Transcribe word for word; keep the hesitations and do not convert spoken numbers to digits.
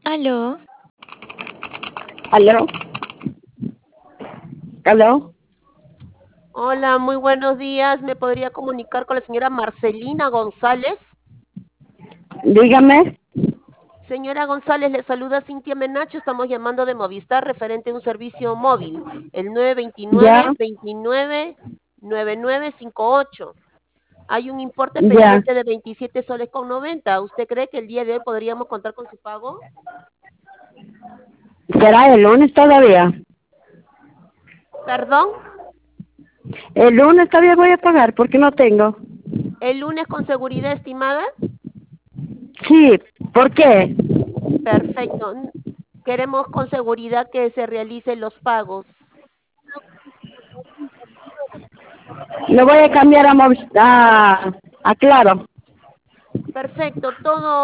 Aló, ¿Aló? ¿Aló? Hola, muy buenos días. ¿Me podría comunicar con la señora Marcelina González? Dígame. Señora González, le saluda Cintia Menacho. Estamos llamando de Movistar referente a un servicio móvil, el Ya, nueve dos nueve, veintinueve, noventa y nueve cincuenta y ocho. Hay un importe ya. pendiente de veintisiete soles con noventa. ¿Usted cree que el día de hoy podríamos contar con su pago? ¿Será el lunes todavía? ¿Perdón? El lunes todavía voy a pagar porque no tengo. ¿El lunes con seguridad estimada? Sí, ¿por qué? Perfecto. N- Queremos con seguridad que se realicen los pagos. Lo voy a cambiar a, Movis- a, a Claro. Perfecto, todo